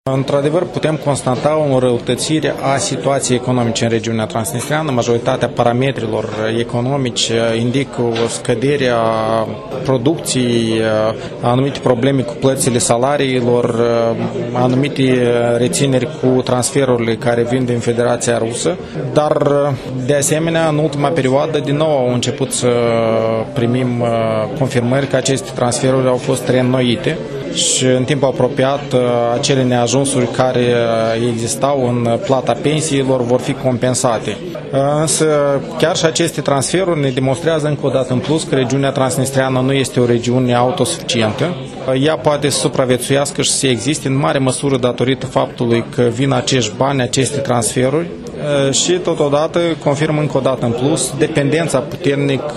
Într-adevăr, putem constata o înrăutățire a situației economice în regiunea transnistreană. Majoritatea parametrilor economici indică o scădere a producției, anumite probleme cu plățile salariilor, anumite rețineri cu transferurile care vin din Federația Rusă, dar de asemenea, în ultima perioadă, din nou au început să primim confirmări că aceste transferuri au fost reînnoite și în timp apropiat acele neajunsuri care existau în plata pensiilor vor fi compensate. Însă chiar și aceste transferuri ne demonstrează încă o dată în plus că regiunea transnistreană nu este o regiune autosuficientă. Ea poate să supraviețuiască și să existe în mare măsură datorită faptului că vin acești bani, aceste transferuri și totodată confirmă încă o dată în plus dependența puternică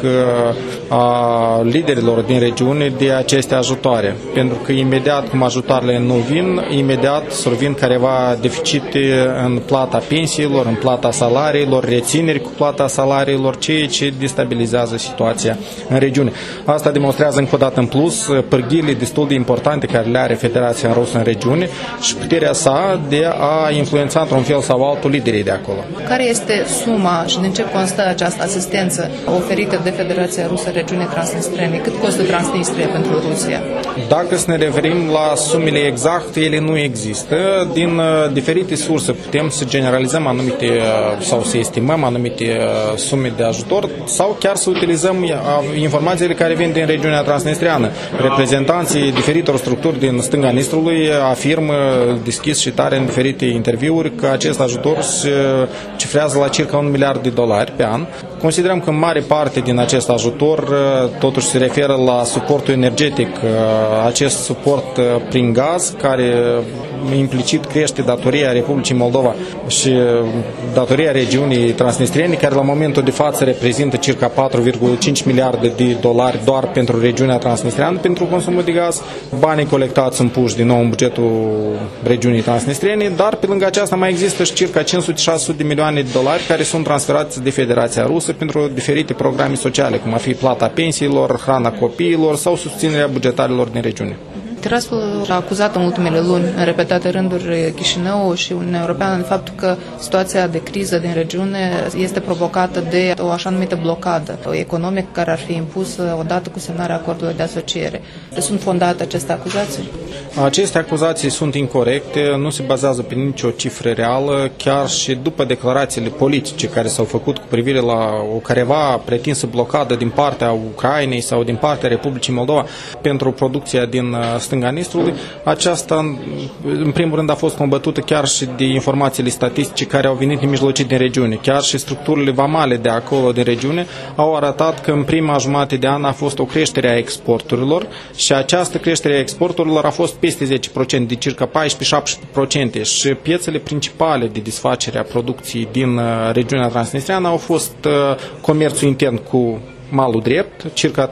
a liderilor din regiune de aceste ajutoare. Pentru că imediat cum ajutoarele nu vin, imediat survin careva deficite în plata pensiilor, în plata salariilor, rețineri cu plata salariilor, ceea ce destabilizează situația în regiune. Asta demonstrează încă o dată în plus pârghiile destul de importante care le are Federația Rusă în regiune și puterea sa de a influența într-un fel sau altul liderii de acolo. Care este suma și din ce constă această asistență oferită de Federația Rusă regiunii transnistrene? Cât costă Transnistria pentru Rusia? Dacă să ne referim la sumele exacte, ele nu există. Din diferite surse putem să generalizăm anumite sau să estimăm anumite sume de ajutor sau chiar să utilizăm informațiile care vin din regiunea transnistriană. Reprezentanții diferitor structuri din stânga Nistrului afirmă deschis și tare în diferite interviuri că acest ajutor se cifrează la circa $1 miliard pe an. Considerăm că mare parte din acest ajutor totuși se referă la suportul energetic, acest suport prin gaz, care implicit crește datoria Republicii Moldova și datoria regiunii transnistriene, care la momentul de față reprezintă circa $4,5 miliarde doar pentru regiunea transnistriană, pentru consumul de gaz. Banii colectați sunt puși din nou în bugetul regiunii transnistriene, dar pe lângă aceasta mai există și circa $500-600 de milioane care sunt transferați de Federația Rusă pentru diferite programe sociale, cum ar fi plata pensiilor, hrana copiilor sau susținerea bugetarilor din regiune. Tiraspol a acuzat în ultimele luni, în repetate rânduri, Chișinău și Uniunea Europeană de faptul că situația de criză din regiune este provocată de o așa numită blocadă economică care ar fi impusă odată cu semnarea acordului de asociere. Sunt fondate aceste acuzații? Aceste acuzații sunt incorecte, nu se bazează pe nicio cifră reală, chiar și după declarațiile politice care s-au făcut cu privire la o careva pretinsă blocadă din partea Ucrainei sau din partea Republicii Moldova pentru producția din stânga Nistrului. Aceasta, în primul rând, a fost combătută chiar și de informațiile statistice care au venit nemijlocit din regiune. Chiar și structurile vamale de acolo, din regiune, au arătat că în prima jumătate de an a fost o creștere a exporturilor și această creștere a exporturilor a fost peste 10%, de circa 14-17%, și piețele principale de desfacere a producției din regiunea transnistreană au fost comerțul intern cu malul drept, circa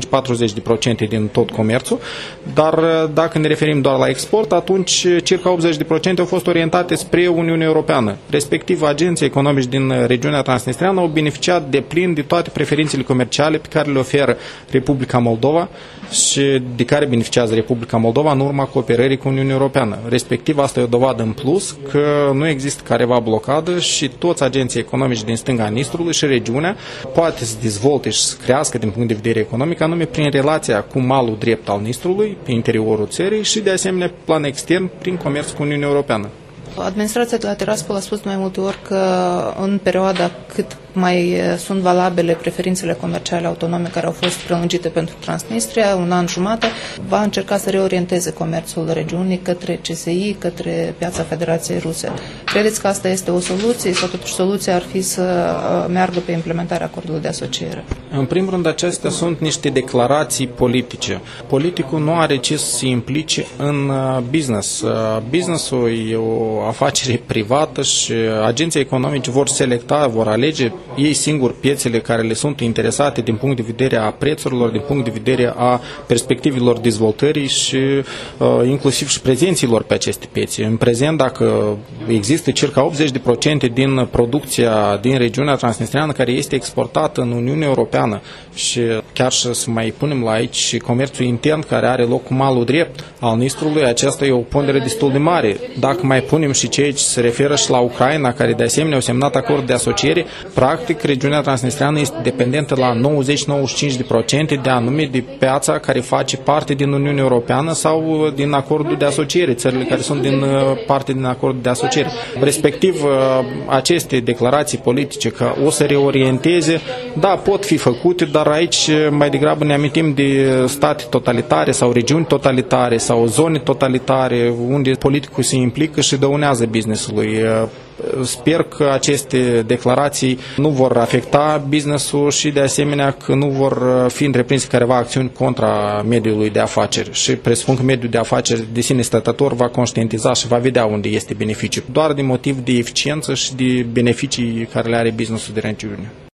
35-40% din tot comerțul, dar dacă ne referim doar la export, atunci circa 80% au fost orientate spre Uniunea Europeană. Respectiv, agenții economici din regiunea transnistreană au beneficiat de plin de toate preferințele comerciale pe care le oferă Republica Moldova și de care beneficiază Republica Moldova în urma cooperării cu Uniunea Europeană. Respectiv, asta e o dovadă în plus că nu există careva blocadă și toți agenții economici din stânga Nistrului și regiunea poate să dezvolte și să crească din punct de vedere economic, anume prin relația cu malul drept al Nistrului, pe interiorul țării și, de asemenea, pe plan extern, prin comerț cu Uniunea Europeană. Administrația de la Tiraspol a spus mai multe ori că în perioada cât mai sunt valabile preferințele comerciale autonome care au fost prelungite pentru Transnistria, un an jumate, va încerca să reorienteze comerțul regiunii către CSI, către piața Federației Ruse. Credeți că asta este o soluție sau totuși soluția ar fi să meargă pe implementarea acordului de asociere? În primul rând, acestea sunt niște declarații politice. Politicul nu are ce să se implice în business. Businessul e o afacere privată și agenții economici vor selecta, vor alege ei singuri piețele care le sunt interesate din punct de vedere a prețurilor, din punct de vedere a perspectivelor dezvoltării și inclusiv și prezenților pe aceste piețe. În prezent, dacă există circa 80% din producția din regiunea transnistreană care este exportată în Uniunea Europeană și chiar și să mai punem la aici și comerțul intern care are loc cu malul drept al Nistrului, aceasta e o pondere destul de mare. Dacă mai punem și ceea ce se referă și la Ucraina, care de asemenea au semnat acord de asociere, practic regiunea transnistreană este dependentă la 90-95% de anume de piața care face parte din Uniunea Europeană sau din acordul de asociere, țările care sunt parte din acordul de asociere. Respectiv, aceste declarații politice că o să reorienteze, da, pot fi făcute, dar aici mai degrabă ne amintim de state totalitare sau regiuni totalitare sau zone totalitare unde politicul se implică și dăunează business-ului. Sper că aceste declarații nu vor afecta business-ul și de asemenea că nu vor fi întreprinse careva acțiuni contra mediului de afaceri și presupun că mediul de afaceri de sine stătător va conștientiza și va vedea unde este beneficiu, doar din motiv de eficiență și de beneficii care le are business-ul de regiune.